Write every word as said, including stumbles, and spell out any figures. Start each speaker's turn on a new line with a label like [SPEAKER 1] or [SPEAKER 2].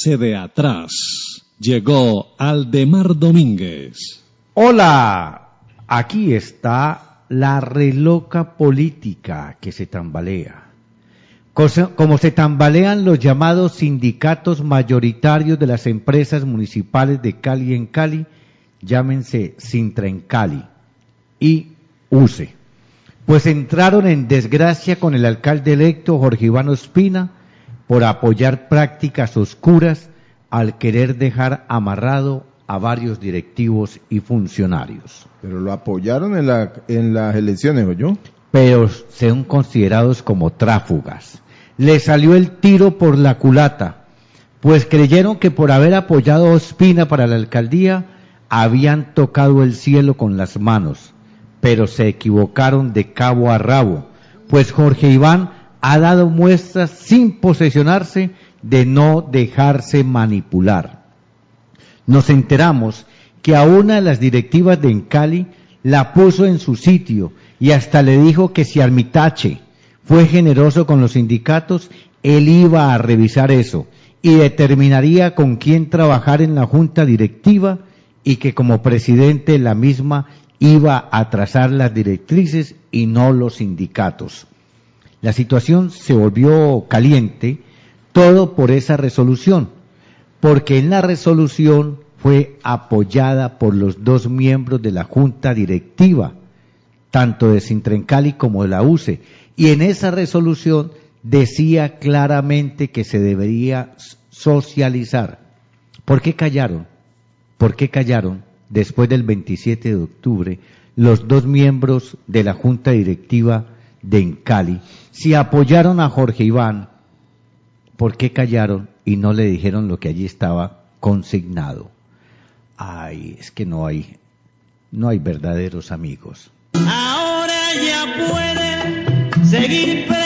[SPEAKER 1] Se de atrás llegó Aldemar Domínguez.
[SPEAKER 2] Hola, aquí está la reloca política que se tambalea. Como se tambalean los llamados sindicatos mayoritarios de las empresas municipales de Cali en Cali, llámense Sintra en Cali y U C E, pues entraron en desgracia con el alcalde electo Jorge Iván Ospina por apoyar prácticas oscuras al querer dejar amarrado a varios directivos y funcionarios.
[SPEAKER 3] Pero lo apoyaron en, la, en las elecciones, ¿o yo?
[SPEAKER 2] Pero son considerados como tráfugas. Le salió el tiro por la culata, pues creyeron que por haber apoyado a Ospina para la alcaldía, habían tocado el cielo con las manos, pero se equivocaron de cabo a rabo, pues Jorge Iván ha dado muestras sin posesionarse de no dejarse manipular. Nos enteramos que a una de las directivas de Encali la puso en su sitio y hasta le dijo que si Armitache fue generoso con los sindicatos, él iba a revisar eso y determinaría con quién trabajar en la junta directiva y que como presidente la misma iba a trazar las directrices y no los sindicatos. La situación se volvió caliente, todo por esa resolución, porque en la resolución fue apoyada por los dos miembros de la junta directiva, tanto de Sintra en Cali como de la U C E, y en esa resolución decía claramente que se debería socializar. ¿Por qué callaron? ¿Por qué callaron después del veintisiete de octubre los dos miembros de la junta directiva de Encali? Si apoyaron a Jorge Iván, ¿por qué callaron y no le dijeron lo que allí estaba consignado? Ay, es que no hay, no hay verdaderos amigos.
[SPEAKER 4] Ahora ya pueden seguir